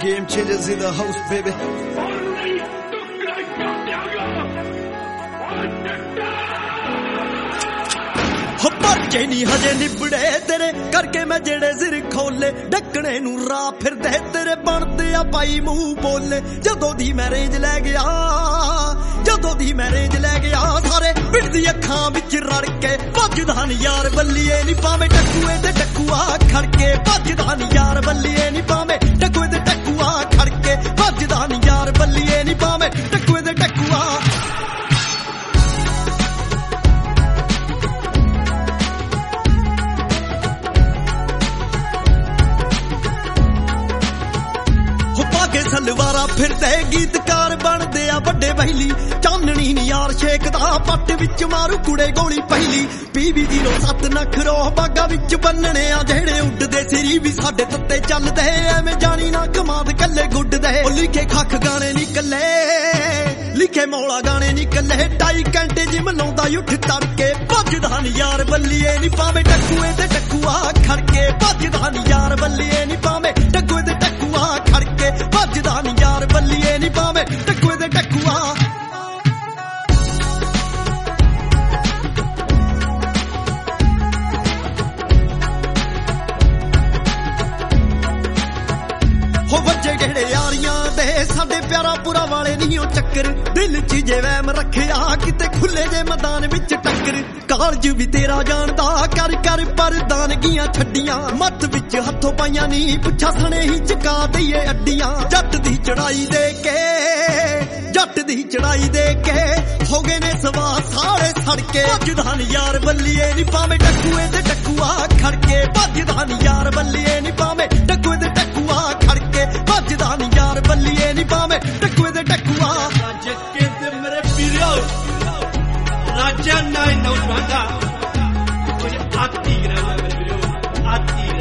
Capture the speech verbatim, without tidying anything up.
Game changers in the house, baby. ਭੱਜੇ ਨਹੀਂ ਹਜੇ ਨਿਬੜੇ ਤੇਰੇ ਕਰਕੇ ਮੈਂ ਜਿਹੜੇ ਸਿਰ ਖੋਲੇ ਢੱਕਣੇ ਨੂੰ ਰਾਹ ਫਿਰਦੇ ਤੇਰੇ ਬਣਦੇ ਆ ਪਾਈ ਮੂੰਹ ਬੋਲੇ ਜਦੋਂ ਦੀ ਮੈਂ ਰੇਂਜ ਲੈ ਗਿਆ ਜਦੋਂ ਦੀ ਮੈਂ ਰੇਂਜ ਲੈ ਗਿਆ ਸਾਰੇ ਪਿੰਡ ਦੀ ਅੱਖਾਂ ਵਿੱਚ ਰੜ ਕੇ ਭੱਜਦਾ ਨੀ ਯਾਰ ਬੱਲੀਏ ਨੀ ਪਾਵੇਂ ਟੱਕੂਏ ਤੇ ਟੱਕੂਆ ਖੜ ਕੇ ਭੱਜਦਾ ਨੀ ਯਾਰ ਬੱਲੀਏ ਨੀ ਪਾਵੇਂ ਟੱਕੂਏ ਤੇ ਟੱਕੂਆ ਖੜ ਕੇ ਭੱਜਦਾ ਨੀ ਯਾਰ ਬੱਲੀਏ ਨੀ ਪਾਵੇਂ ਟੱਕੂਏ ਤੇ ਟੱਕੂਆ ਸਲਵਾਰਾ ਫਿਰਦੇ ਗੀਤਕਾਰ ਬਣਦੇ ਆ ਵੱਡੇ ਬਹਿਲੀ ਚਾਨਣੀ ਨੀ ਯਾਰ ਛੇਕਦਾ ਪੱਟ ਵਿੱਚ ਮਾਰੂ ਕੁੜੇ ਗੋਲੀ ਪਹਿਲੀ ਪੀਵੀ ਜ਼ੀਰੋ ਸੱਤ ਨਖਰੋ ਬਾਗਾ ਵਿੱਚ ਬੰਨਣੇ ਆ ਜਿਹੜੇ ਉੱਡਦੇ ਸਿਰੀ ਵੀ ਸਾਡੇ ਤੱਤੇ ਚੱਲਦੇ ਐਵੇਂ ਜਾਣੀ ਨਾ ਕਮਾਦ ਕੱਲੇ ਗੁੱਡਦੇ ਉਹ ਲਿਖੇ ਖੱਖ ਗਾਣੇ ਨਿਕਲੇ ਲਿਖੇ ਮੌਲਾ ਗਾਣੇ ਨਿਕਲੇ ਢਾਈ ਘੰਟੇ ਜਿਮ ਲਾਉਂਦਾ ਉੱਠ ਤੜਕੇ ਭੱਜਦਾ ਨੀ ਯਾਰ ਬੱਲੀਏ ਨੀ ਪਾਵੇਂ ਟੱਕੂਏ ਤੇ ਟੱਕੂਆ ਖੜ ਕੇ ਭੱਜਦਾ ਨੀ ਯਾਰ ਬੱਲੀਏ ਨੀ ਪਾਵੇਂ ਟੱਕੂਏ ਤੇ ਟੱਕੂਆ ਖੜ ਕੇ ਭੱਜਦਾ ਨੀ ਯਾਰ ਬੱਲੀਏ ਨੀ ਪਾਵੇਂ ਟੱਕੂਏ ਤੇ ਟੱਕੂਆ ਹੋ ਵੱਜੇ ਗੇੜੇ ਯਾਰੀਆਂ ਦੇ ਸਾਡੇ ਪਿਆਰਾ ਪੁਰਾ ਵਾਲੇ ਨਹੀਂ ਉਹ ਚੱਕਰ ਦਿਲ 'ਚ ਜੇ ਵਹਿਮ ਰੱਖਿਆ ਕਿਤੇ ਖੁੱਲੇ ਜੇ ਮੈਦਾਨ ਵਿੱਚ ਟੱਕਰ ਕਾਲਜ ਵੀ ਤੇਰਾ ਜਾਣਦਾ ਕਰ ਕਰ ਪਰਦਾਨਗੀਆਂ ਛੱਡੀਆਂ ਮੱਤ ਵਿੱਚ ਹੱਥੋਂ ਪਾਈਆਂ ਨੀ ਪੁੱਛਾ ਸਣੇ ਹੀ ਚਕਾ ਦਈਏ ਅੱਡੀਆਂ ਜੱਟ ਦੀ ਚੜਾਈ ਦੇ ਕੇ ਜੱਟ ਦੀ ਚੜਾਈ ਦੇ ਕੇ ਹੋ ਗਏ ਨੇ ਸਵਾ ਸਾਰੇ ਸੜਕੇ ਭੱਜਦਾ ਨੀ ਯਾਰ ਬੱਲੀਏ ਨੀ ਪਾਵੇਂ ਟੱਕੂਏ ਤੇ ਟੱਕੂਆ ਖੜ ਕੇ ਭੱਜਦਾ ਨੀ ਯਾਰ ਬੱਲੀਏ ਨੀ ਪਾਵੇਂ ਟੱਕੂਏ ਤੇ ਟੱਕੂਆ ਖੜ ਕੇ ਭੱਜਦਾ ਨੀ ਯਾਰ ਬੱਲੀਏ ਨੀ ਪਾਵੇਂ ਟੱਕੂਏ ਤੇ ਟੱਕੂਆ ਜੱਕੇ ਤੇ ਮੇਰੇ ਵੀਰੋ ਰਾਜਾ ਨਾਈ ਨੌਜਵਾਨਾ ਕੋਈ ਆਤੀ ਗਰਾ ਮੇਰੇ ਵੀਰੋ ਆਤੀ